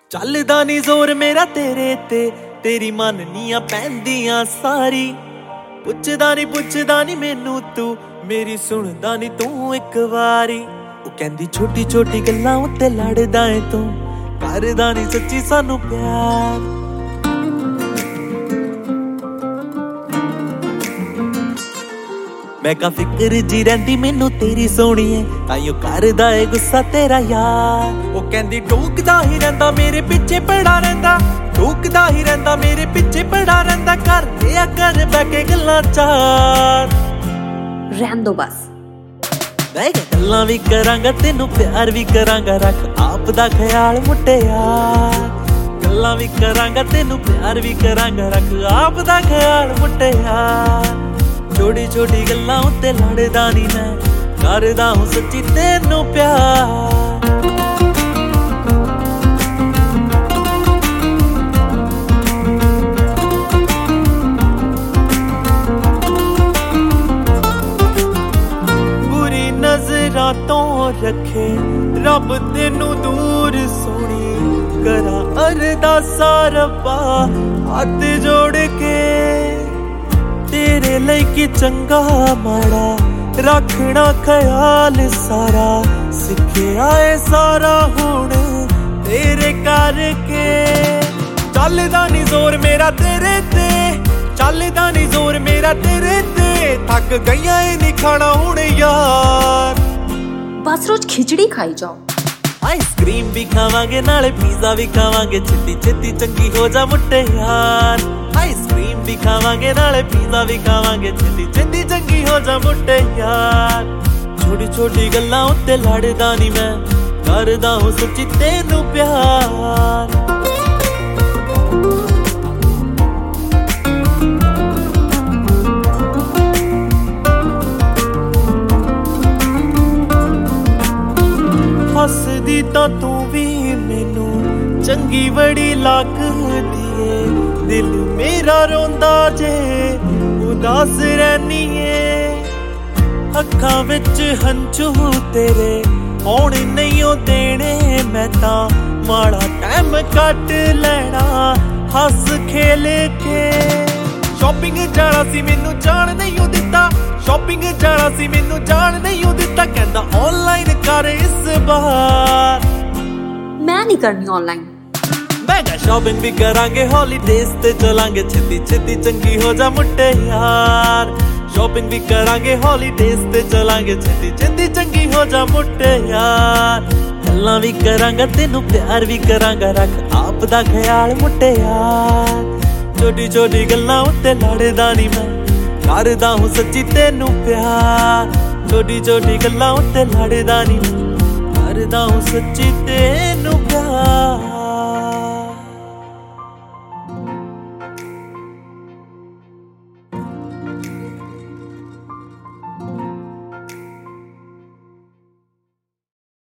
ਚੱਲਦਾ ਨੀ ਜ਼ੋਰ ਮੇਰਾ ਤੇਰੇ ਤੇ, ਤੇਰੀ ਮੰਨਨੀਆਂ ਪੈਂਦੀਆਂ ਸਾਰੀ। ਪੁੱਛਦਾ ਨੀ ਮੈਨੂੰ ਤੂੰ, ਮੇਰੀ ਸੁਣਦਾ ਨੀ ਤੂੰ ਇੱਕ ਵਾਰੀ। ਉਹ ਕਹਿੰਦੀ ਛੋਟੀ ਛੋਟੀ ਗੱਲਾਂ ਉੱਤੇ ਲੜਦਾ ਏ ਤੂੰ, ਕਰਦਾ ਨੀ ਸੱਚੀ ਸਾਨੂੰ ਪਿਆਰ। ਮੈਂ ਕਾ ਫਿਕਰ ਜੀ ਰਹਿੰਦੀ ਮੈਨੂੰ ਤੇਰੀ ਸੋਹਣੀਏ, ਤਾਈਓ ਕਰਦਾ ਏ ਗੁੱਸਾ ਤੇਰਾ ਯਾਰ। ਉਹ ਕਹਿੰਦੀ ਟੋਕਦਾ ਹੀ ਰਹਿੰਦਾ ਮੇਰੇ ਪਿੱਛੇ ਪੜਾ ਰਹਿੰਦਾ, ਟੋਕਦਾ ਹੀ ਰਹਿੰਦਾ ਮੇਰੇ ਪਿੱਛੇ ਪੜਾ ਰਹਿੰਦਾ। ਕਰ ਲਿਆ ਕਰ ਬਹਿ ਕੇ ਗੱਲਾਂ ਚਾਰ, ਰਹਿਣ ਦੋ ਬਸ। ਮੈਂ ਗੱਲਾਂ ਵੀ ਕਰਾਂਗਾ ਤੈਨੂੰ ਪਿਆਰ ਵੀ ਕਰਾਂਗਾ, ਰੱਖ ਆਪ ਦਾ ਖਿਆਲ ਮੁਟਿਆਰ। ਗੱਲਾਂ ਵੀ ਕਰਾਂਗਾ ਤੈਨੂੰ ਪਿਆਰ ਵੀ ਕਰਾਂਗਾ, ਰੱਖ ਆਪ ਦਾ ਖਿਆਲ ਮੁਟਿਆਰ। ਛੋਟੀ ਛੋਟੀ ਗੱਲਾਂ ਉੱਤੇ ਲੜਦਾ ਨੀ ਮੈਂ, ਕਰਦਾ ਹੂੰ ਸੱਚੀ ਤੈਨੂੰ ਪਿਆਰ। ਬੁਰੀ ਨਜ਼ਰਾਂ ਤੋਂ ਰੱਖੇ ਰੱਬ ਤੈਨੂੰ ਦੂਰ ਸੋਹਣੀ, ਕਰਾਂ ਅਰਦਾਸਾਂ ਰੱਬਾ ਹੱਥ ਜੋੜ ਕੇ। ਤੇਰੇ ਲਈ ਕੀ ਚੰਗਾ ਮਾੜਾ ਰੱਖਣਾ ਖਿਆਲ ਸਾਰਾ, ਸਿੱਖਿਆ ਏ ਸਾਰਾ ਹੁਣ ਤੇਰੇ ਕਰਕੇ। ਚੱਲਦਾ ਨੀ ਜ਼ੋਰ ਮੇਰਾ ਤੇਰੇ ਤੇ, ਚੱਲਦਾ ਨੀ ਜ਼ੋਰ ਮੇਰਾ ਤੇਰੇ ਤੇ। ਥੱਕ ਗਈਆਂ ਏ ਨੀ ਖਾਣਾ ਹੁਣ ਯਾਰ, ਬਸ ਰੋਜ਼ ਖਿਚੜੀ ਖਾਈ ਜਾਓ। ਆਈਸਕ੍ਰੀਮ ਵੀ ਖਾਵਾਂਗੇ ਨਾਲੇ ਪੀਜ਼ਾ ਵੀ ਖਾਵਾਂਗੇ, ਛੇਤੀ ਛੇਤੀ ਚੰਗੀ ਹੋ ਜਾ ਮੁਟਿਆਰ। ਆਈਸਕ੍ਰੀਮ ਵੀ ਖਾਵਾਂਗੇ ਨਾਲੇ ਪੀਜ਼ਾ ਵੀ ਖਾਵਾਂਗੇ, ਛੇਤੀ ਛੇਤੀ ਚੰਗੀ ਹੋ ਜਾ ਮੁਟਿਆਰ। ਛੋਟੀ ਛੋਟੀ ਗੱਲਾਂ ਉੱਤੇ ਲੜਦਾ ਨੀ ਮੈਂ, ਕਰਦਾ ਹੂੰ ਸੱਚੀ ਤੈਨੂੰ ਪਿਆਰ। ਹੱਸਦੀ ਤਾਂ ਤੂੰ ਵੀ ਮੈਨੂੰ ਚੰਗੀ ਬੜੀ ਲੱਗਦੀ ਏ, ਦਿਲ ਮੇਰਾ ਰੋਂਦਾ ਜੇ ਉਦਾਸ ਰਹਿਨੀ ਏ। ਅੱਖਾਂ ਵਿੱਚ ਹੰਝੂ ਤੇਰੇ ਆਉਣ ਨਹੀਂ ਓ ਦੇਣੇ, ਮੈਂ ਤਾਂ ਮਾੜਾ ਟਾਈਮ ਕੱਟ ਲੈਣਾ ਹੱਸ ਖੇਲ ਕੇ। ਸ਼ਾਪਿੰਗ ਜਾਣਾ ਸੀ ਮੈਨੂੰ ਜਾਣ ਨਹੀਂ ਓ ਦਿੱਤਾ, ਸ਼ਾਪਿੰਗ ਜਾਣਾ ਸੀ ਮੈਨੂੰ ਜਾਣ ਨਹੀਂ ਓ ਦਿੱਤਾ। ਕਹਿੰਦਾ ਆਨਲਾਈਨ ਕਰ ਇਸ ਵਾਰ, ਮੈਂ ਨਹੀਂ ਕਰਨੀ ਆਨਲਾਈਨ। ਮੈਂ ਕਿਹਾ ਸ਼ਾਪਿੰਗ ਵੀ ਕਰਾਂਗੇ ਹੌਲੀਡੇਜ਼ ਤੇ ਚਲਾਂਗੇ, ਛੇਤੀ ਛੇਤੀ ਚੰਗੀ ਹੋ ਜਾ ਮੁਟਿਆਰ। ਸ਼ਾਪਿੰਗ ਵੀ ਕਰਾਂਗੇ ਹੌਲੀਡੇਜ਼ ਤੇ ਚਲਾਂਗੇ, ਛੇਤੀ ਛੇਤੀ ਚੰਗੀ ਹੋ ਜਾ ਮੁਟਿਆਰ। ਗੱਲਾਂ ਵੀ ਕਰਾਂਗਾ ਤੈਨੂੰ ਪਿਆਰ ਵੀ ਕਰਾਂਗਾ, ਰੱਖ ਆਪ ਦਾ ਖਿਆਲ ਮੁਟਿਆਰ। ਛੋਟੀ ਛੋਟੀ ਗੱਲਾਂ ਉੱਤੇ ਲੜਦਾ ਨੀ ਮੈਂ, ਕਰਦਾ ਹੂੰ ਸੱਚੀ ਤੈਨੂੰ ਪਿਆਰ। ਛੋਟੀ ਛੋਟੀ ਗੱਲਾਂ ਉੱਤੇ ਲੜਦਾ ਨੀ ਮੈਂ, ਕਰਦਾ ਹੂੰ ਸੱਚੀ ਤੈਨੂੰ ਪਿਆਰ।